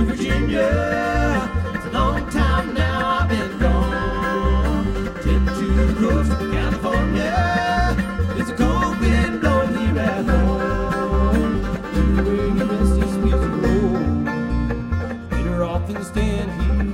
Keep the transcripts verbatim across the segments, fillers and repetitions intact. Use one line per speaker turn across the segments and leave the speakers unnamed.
to Virginia. It's a long time now I've been gone. Tip to the coast of California. It's a cold wind blowing here at home. Anywhere you rest this music roll. Better off than stand here alone.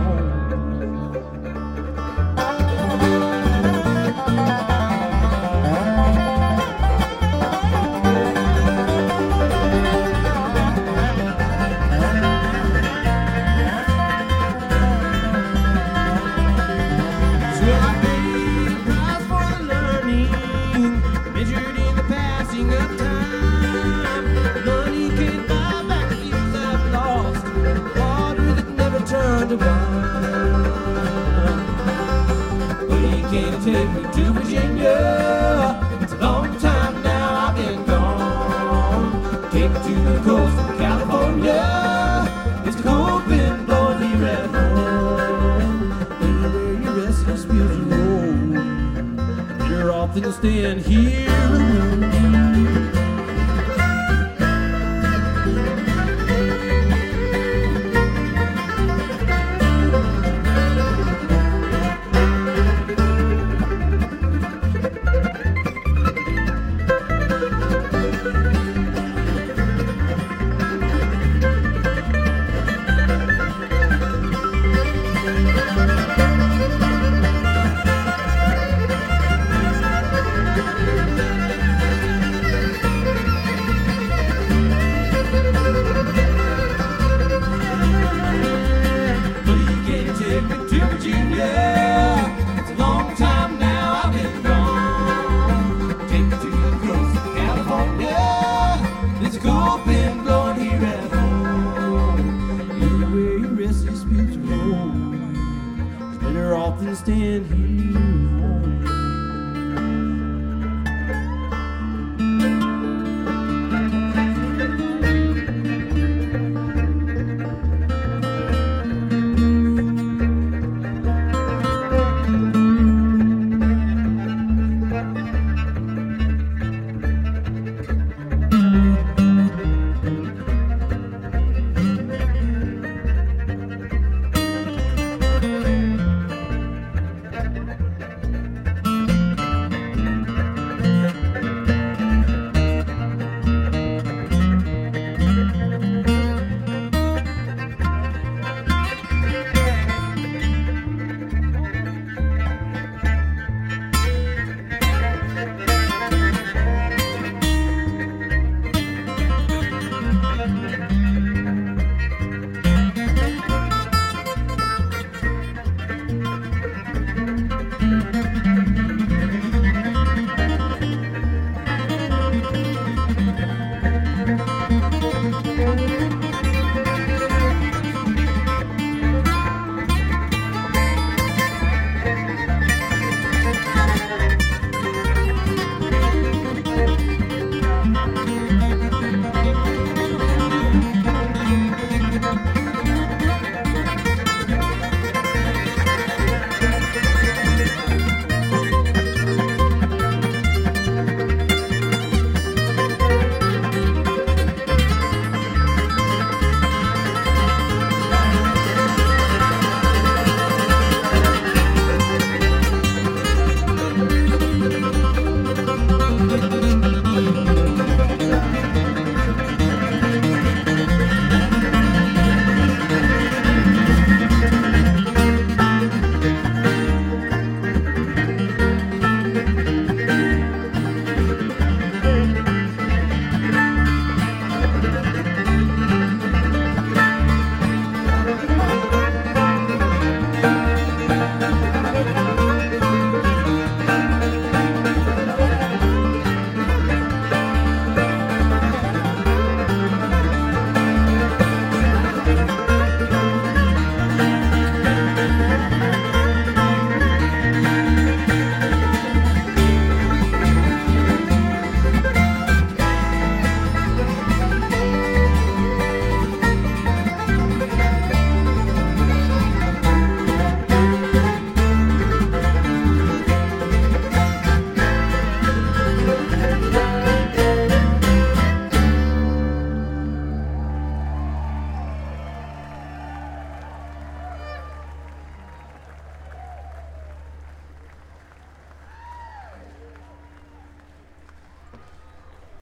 But he can't take me to Virginia. It's a long time now I've been gone. Take me to the coast of California. It's the cold wind blowing here at home. Anywhere you rest this music roll. Better off than staying here